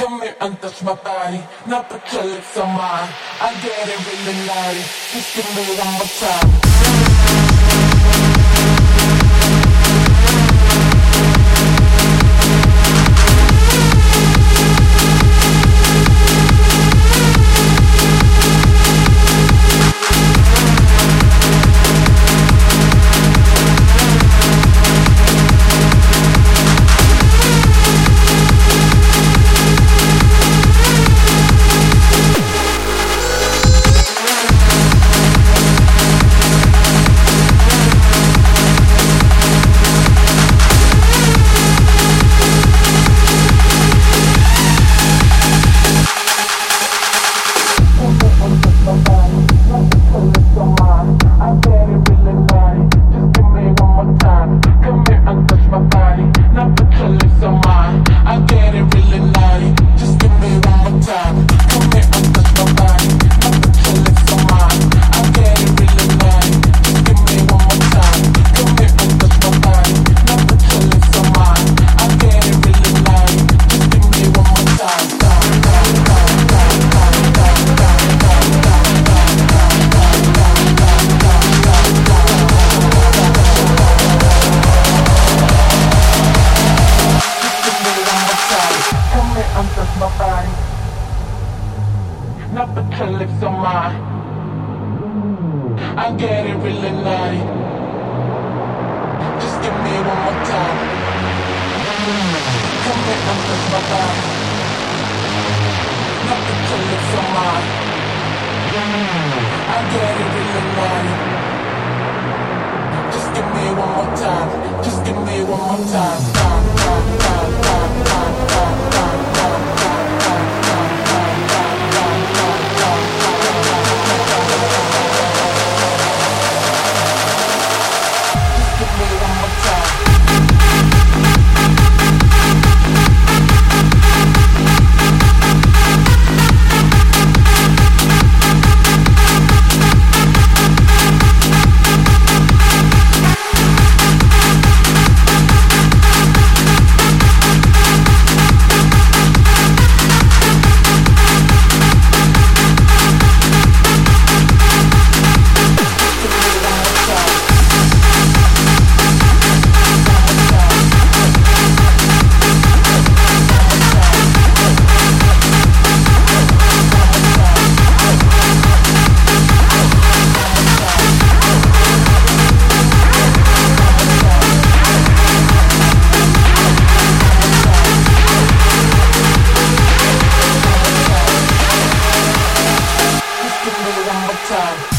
Come here and touch my body. Now put your lips on mine. I get it really naughty. Just give me one more time. Now put your lips on mine. I get it really naughty. Just give me one more time. Come here and touch my body. Now put your lips on mine. I get it really naughty. Just give me one more time. Just give me one more time. Time.